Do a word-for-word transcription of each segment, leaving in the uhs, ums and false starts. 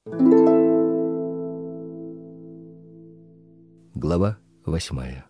Глава восьмая.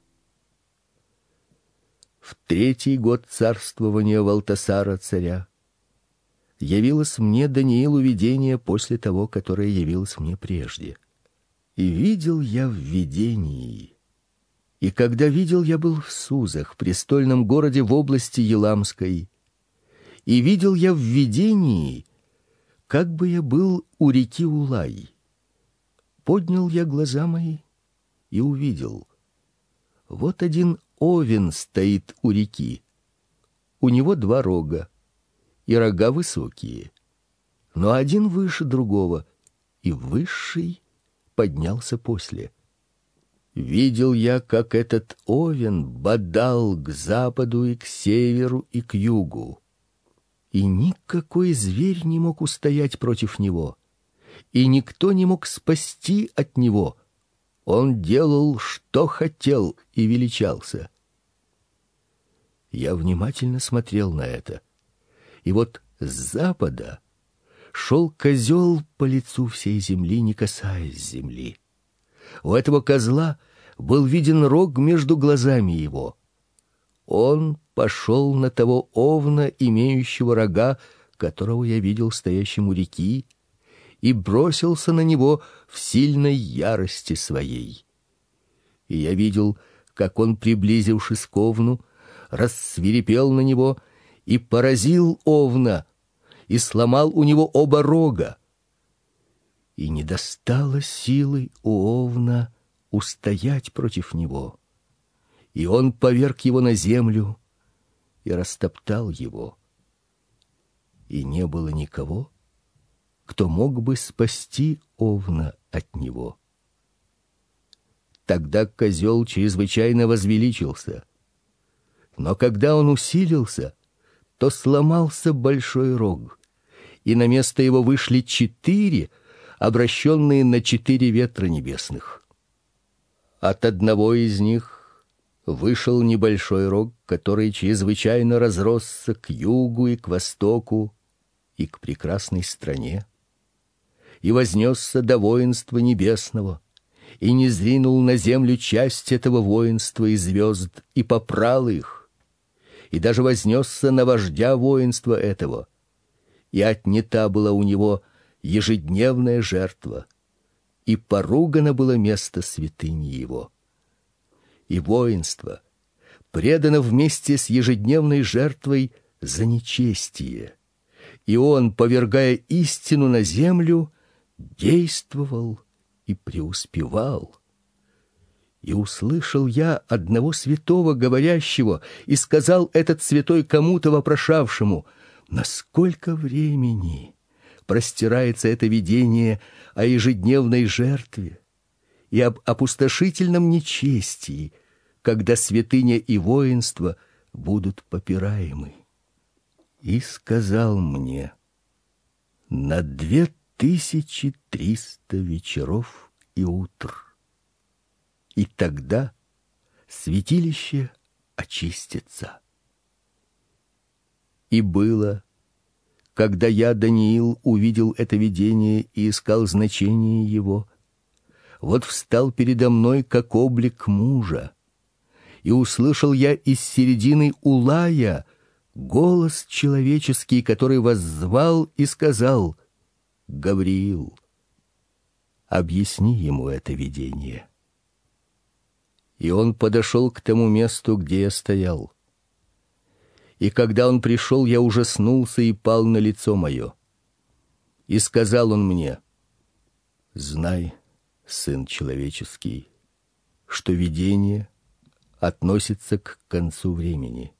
В третий год царствования Валтасара царя явилось мне Даниилу видение после того, которое явилось мне прежде. И видел я в видении, и когда видел, я был в Сузах, престольном городе в области Еламской, и видел я в видении, как бы я был у реки Улай. Поднял я глаза мои и увидел. Вот один овен стоит у реки. У него два рога, и рога высокие, но один выше другого, и высший поднялся после. Видел я, как этот овен бодал к западу и к северу и к югу, и никакой зверь не мог устоять против него, и никто не мог спасти от него. Он делал, что хотел, и величался. Я внимательно смотрел на это, и вот с запада шел козел по лицу всей земли, не касаясь земли. У этого козла был виден рог между глазами его. Он пошел на того овна, имеющего рога, которого я видел стоящим у реки, и бросился на него в сильной ярости своей. И я видел, как он, приблизившись к овну, рассвирепел на него и поразил овна, и сломал у него оба рога. И не достало силы у овна устоять против него. И он поверг его на землю и растоптал его. И не было никого, кто мог бы спасти овна от него. Тогда козел чрезвычайно возвеличился. Но когда он усилился, то сломался большой рог, и на место его вышли четыре, обращенные на четыре ветра небесных. От одного из них вышел небольшой рог, который чрезвычайно разросся к югу и к востоку и к прекрасной стране, и вознесся до воинства небесного, и низринул на землю часть этого воинства и звезд, и попрал их, и даже вознесся на вождя воинства этого, и отнята была у него ежедневная жертва, и поругано было место святыни его. И воинство предано вместе с ежедневной жертвой за нечестие, и он, повергая истину на землю, действовал и преуспевал. И услышал я одного святого говорящего, и сказал этот святой кому-то вопрошавшему: насколько времени простирается это видение о ежедневной жертве и об опустошительном нечестии, когда святыня и воинство будут попираемы? И сказал мне: на две тысячи триста вечеров и утр, и тогда святилище очистится. И было, когда я, Даниил, увидел это видение и искал значение его, вот встал передо мной как облик мужа, и услышал я из середины Улая голос человеческий, который воззвал и сказал: Гавриил, объясни ему это видение. И он подошел к тому месту, где я стоял. И когда он пришел, я ужаснулся и пал на лицо мое. И сказал он мне: знай, сын человеческий, что видение относится к концу времени.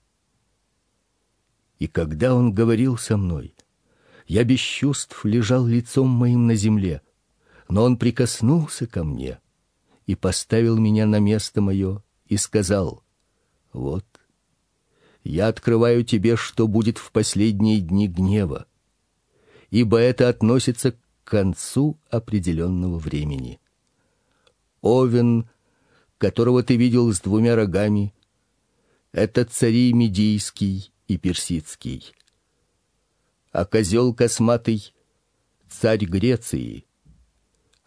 И когда он говорил со мной, я без чувств лежал лицом моим на земле, но он прикоснулся ко мне и поставил меня на место мое и сказал: вот, я открываю тебе, что будет в последние дни гнева, ибо это относится к концу определенного времени. Овен, которого ты видел с двумя рогами, это цари Медийский и Персидский, а козел косматый — царь Греции,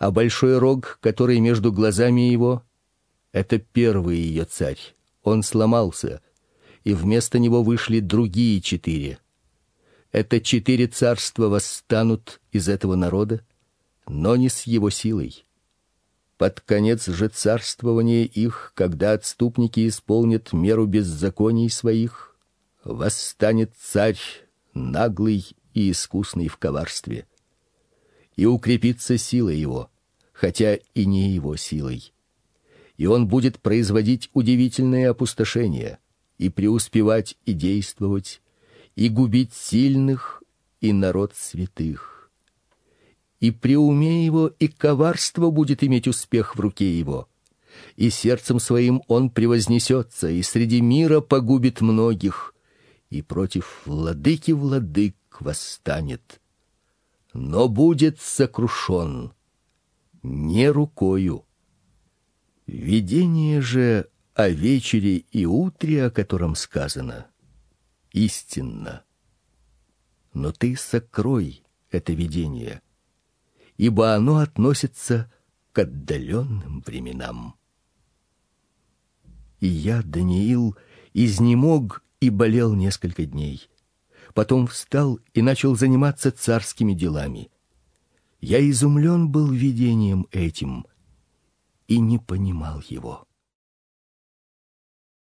а большой рог, который между глазами его, это первый ее царь. Он сломался, и вместо него вышли другие четыре. Это четыре царства восстанут из этого народа, но не с его силой. Под конец же царствования их, когда отступники исполнят меру беззаконий своих, восстанет царь наглый и искусный в коварстве, и укрепится сила его, хотя и не его силой. И он будет производить удивительные опустошения, и преуспевать и действовать, и губить сильных и народ святых. И при уме его и коварство будет иметь успех в руке его, и сердцем своим он превознесется, и среди мира погубит многих, и против владыки владык восстанет, но будет сокрушен не рукою. Видение же о вечере и утре, о котором сказано, истинно. Но ты сокрой это видение, ибо оно относится к отдаленным временам. И я, Даниил, изнемог и болел несколько дней. Потом встал и начал заниматься царскими делами. Я изумлен был видением этим и не понимал его.